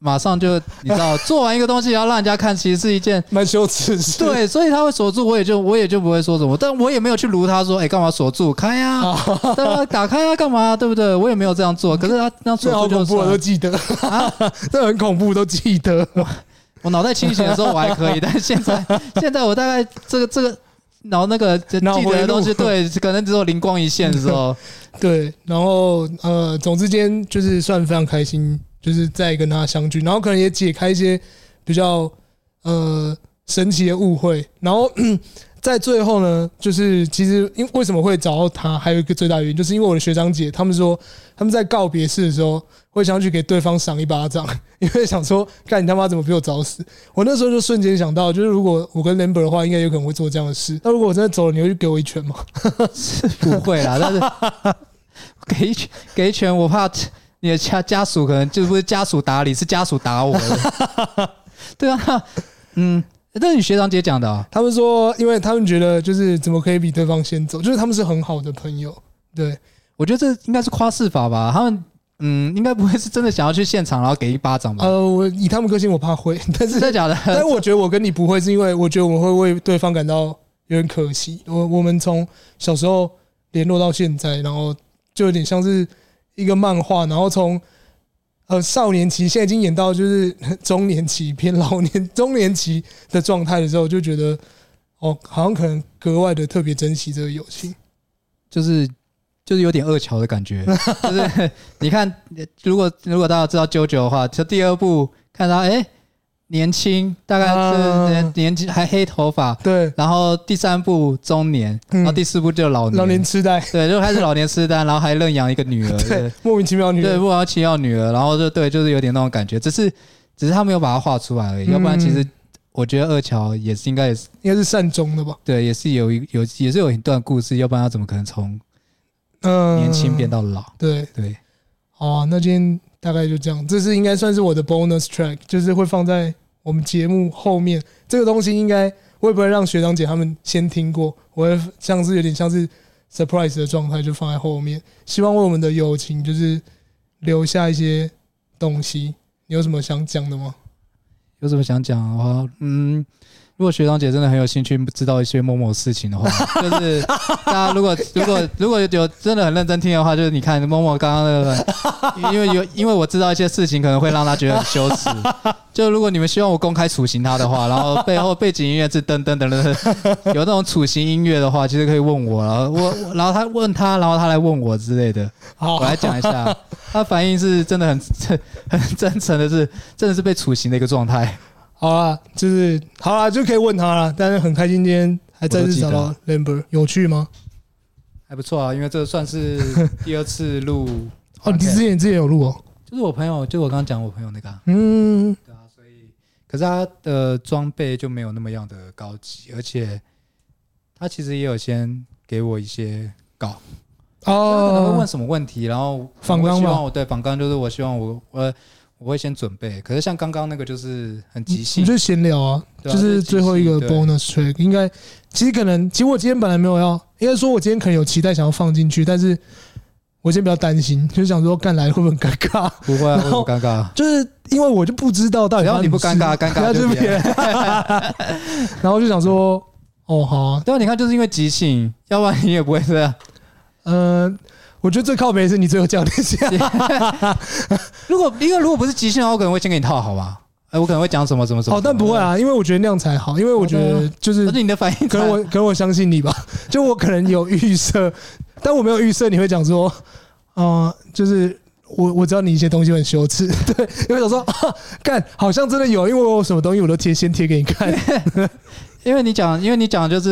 马上就你知道，做完一个东西要让人家看，其实是一件蛮羞耻的。 对，所以他会锁住，我也就不会说什么，但我也没有去撸他说，干嘛锁住？开啊，对吧？打开啊，干嘛？对不对？我也没有这样做。可是他那锁住就好恐怖，我都记得啊，这很恐怖，都记得。 我脑袋清醒的时候我还可以，但是现在我大概这个脑那个记得的东西，对，可能只有灵光一现的时候。 对，然后总之今天就是算非常开心。就是再跟他相聚，然后可能也解开一些比较神奇的误会，然后在最后呢，就是其实为什么会找到他，还有一个最大原因，就是因为我的学长姐他们说他们在告别式的时候会想去给对方赏一巴掌，因为想说干你他妈怎么比我早死。我那时候就瞬间想到，就是如果我跟 Lambert 的话，应该有可能会做这样的事。那如果我真的走了，你会去给我一拳吗？ 是不会啦，但是给一拳我怕。你的家属可能就不是家属打你，是家属打我的。对啊，这是你学长姐讲的啊。 他们说，因为他们觉得就是怎么可以比对方先走，就是他们是很好的朋友。对， 我觉得这应该是夸饰法吧。他们应该不会是真的想要去现场然后给一巴掌吧？ 我以他们个性，我怕会，但是真的假的？ 但是我觉得我跟你不会，是因为我觉得我们会为对方感到有点可惜。我们从小时候联络到现在，然后就有点像是一个漫画，然后从少年期现在已经演到就是中年期偏中年期的状态的时候，就觉得好像可能格外的特别珍惜这个友情， 就是有点二桥的感觉。就是你看，如果大家知道JoJo的话，就第二部看到年轻，大概是年轻还黑头发， 对。然后第3部中年，然后第4部就老年痴呆， 对，就开始老年痴呆，然后还认养一个女儿， 对，莫名其妙女儿， 对，莫名其妙女儿，然后就是有点那种感觉，只是他没有把它画出来而已，要不然其实我觉得二乔也是应该是善终的吧？ 对，也是有一段故事，要不然他怎么可能从年轻变到老？ 对对， 好啊，那今天大概就这样，这是应该算是我的 bonus track， 就是会放在我们节目后面。这个东西应该我也不会让学长姐他们先听过，我会有点像是 surprise 的状态，就放在后面。希望为我们的友情就是留下一些东西。你有什么想讲的吗？ 有什么想讲的话，如果学长姐真的很有兴趣知道一些某事情的话，就是大家如果有真的很认真听的话，就是你看某刚刚那个，因为我知道一些事情可能会让他觉得很羞耻。就如果你们希望我公开处刑他的话，然后背后背景音乐是噔噔噔噔，有那种处刑音乐的话，其实可以问我，然后他问他，然后他来问我之类的。我来讲一下，他反应是真的很真诚的是，真的是被处刑的一个状态。 好啦，就可以问他了。但是很开心今天还再次找到 Lambert， 有趣吗？ 还不错啊，因为这算是第2次录。 你之前有录哦？ 就是我朋友，就我刚刚讲我朋友那个、对啊，所以可是他的装备就没有那么样的高级，而且他其实也有先给我一些稿可能会问什么问题，然后访纲嘛， 对，访纲就是我希望我会先准备，可是像刚刚那个就是很即兴， 你就闲聊啊，就是最后一个 bonus track。应该其实我今天本来没有要，应该说我今天可能有期待想要放进去，但是我先比较担心，就是想说干来会不会很尴尬？ 不会啊，会不尴尬？ 就是因为我就不知道到底， 只要你不尴尬，尴尬就别人。 然后就想说，好啊， 对啊，你看就是因为即兴，要不然你也不会这样。 我觉得最靠北的是你最后教练下。 如果不是即兴的话，我可能会先给你套好吧。我可能会讲什么。 但不会啊，因为我觉得那样才好，因为我觉得就是， 而且你的反应， 可能我相信你吧。就我可能有预设，但我没有预设你会讲说，就是我知道你一些东西很羞耻，对，因为我说干好像真的有，因为我有什么东西我都先贴给你看。 因为你讲就是，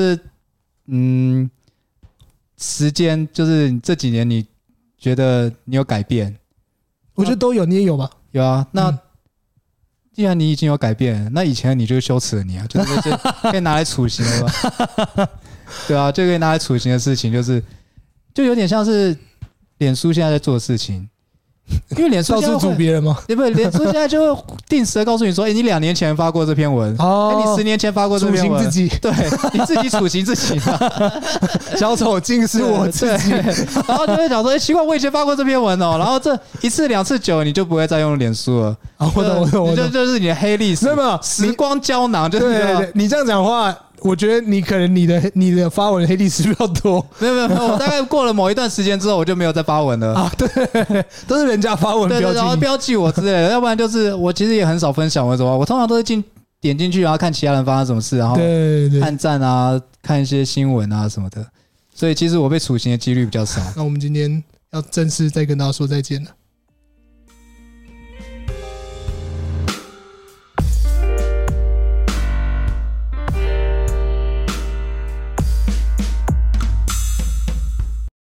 时间就是你这几年你觉得你有改变， 我觉得都有，你也有吧？ 有啊，那既然你已经有改变，那以前的你就是羞耻了你啊，就是可以拿来处刑了吧？对啊，就可以拿来处刑的事情，就有点像是脸书现在在做的事情， 因为脸书到处组别人吗？ 不，脸书现在就会定时的告诉你说，你2年前发过这篇文，你10年前发过这篇文， 处刑自己， 对，你自己处刑自己小丑竟是我自己， 然后就会讲说，奇怪，我以前发过这篇文哦，然后这1次2次久，你就不会再用脸书了。 我懂， 就是你的黑历史， 没有时光胶囊，就是对，你这样讲的话。我觉得你可能你的发文黑历史比较多， 没有，我大概过了某一段时间之后，我就没有再发文了啊。 对，都是人家发文标记， 然后标记我之类的，要不然就是我其实也很少分享我什么，我通常都是点进去，然后看其他人发生什么事，然后按赞啊，看一些新闻啊什么的，所以其实我被处刑的几率比较少。 那我们今天要正式再跟大家说再见了。